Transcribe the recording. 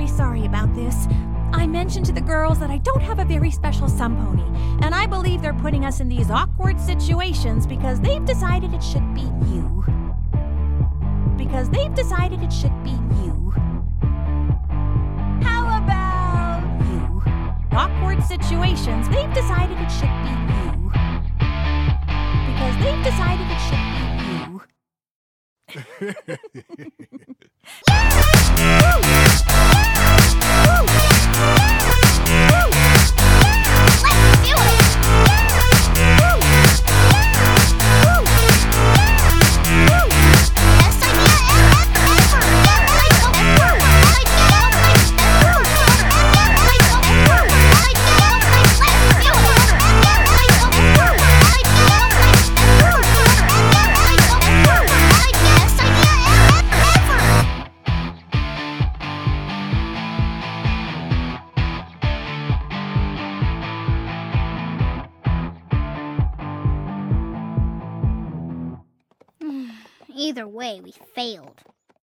very sorry about this. I mentioned to the girls that I don't have a very special sun pony, and I believe they're putting us in these awkward situations because they've decided it should be you. Because they've decided it should be you. How about you? Awkward situations, they've decided it should be you. Because they've decided it should be you. Either way, we failed.